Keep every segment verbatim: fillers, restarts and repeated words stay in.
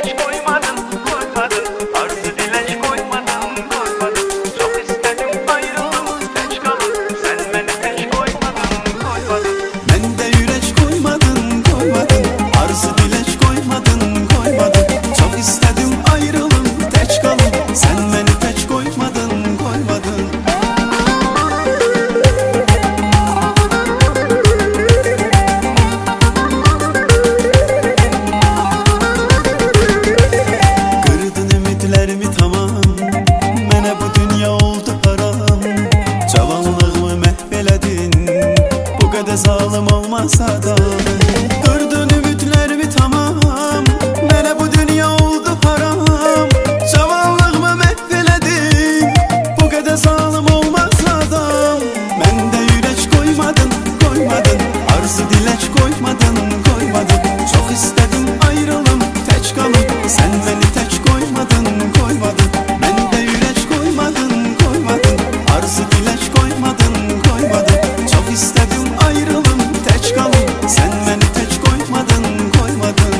Zalım olmasa da kırdın ümitlerimi tamam. Mene bu dünya oldu haram. Cavanlığımı mahveledin. Bu kadar zalım olmasa da mende yürek koymadın, koymadın. Arzu dilek koymadın, koymadın. Çok istedim ayrılım, tek kalım. Sen beni tek koymadın, koymadın. Mende yürek koymadın, koymadın. Arzu dilek koymadın, koymadın. Çok istedim ayrılım, tek kalım. Sen beni tek koymadın, koymadın.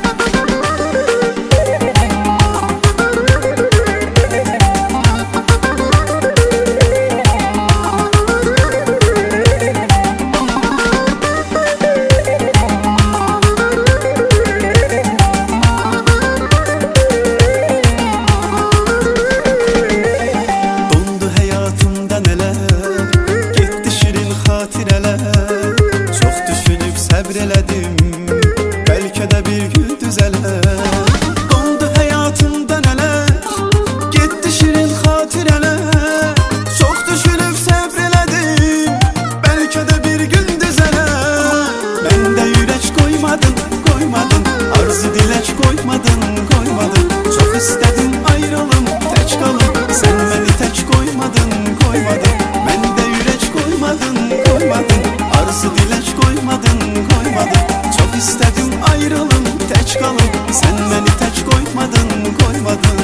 Dondu hayatımda neler, gitti şirin hatireler. Çok düşünüp sabreledim, belki de bir gün düzeler. Dondu hayatımda neler, gitti şirin hatireler. Çok düşünüp sabreledim, belki de bir gün düzeler. Bende yürek koymadın, koymadın. Arzu dilek koymadın, koymadın. Çok istedim ayrılım, tek kalım. Sen beni tek koymadın, koymadın. Bende yürek koymadın, koymadın. Arzu dilek koymadın, koymadın. Çok istedim ayrılım, tek kalım. Sen beni tek koymadın, koymadın.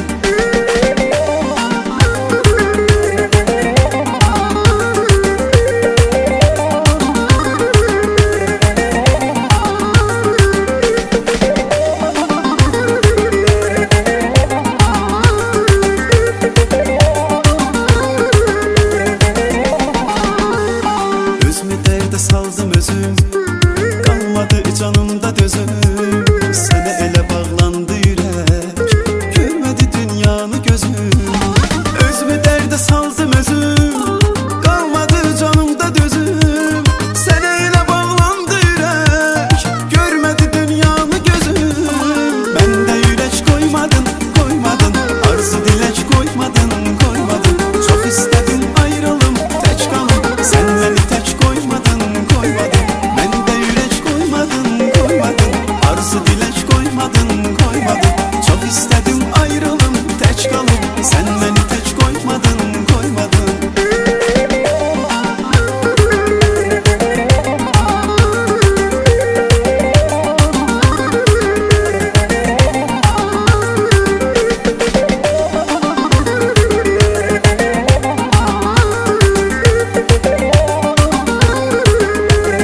Özümü derde saldım özüm, kalmadı canımda dözüm. Sana ele bağlandı yürek, görmedi dünyanı gözüm. Özümü derde saldım özüm, kalmadı canımda dözüm. Sana ele bağlandı yürek, görmedi dünyanı gözüm. Bende yürek koymadın, koymadın. Arzu dilek koymadın, koymadın. Çok istedim ayrılım, tek kalım. Sen beni tek koymadın, koymadın. Bende yürek koymadın, koymadın. Arzu dilek koymadın, koymadın. Çok istedim ayrılım, tek kalım. Sen beni tek koymadın, koymadın.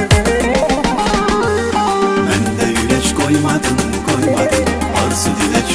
Bende yürek koymadın, koymadın. Arzu dilek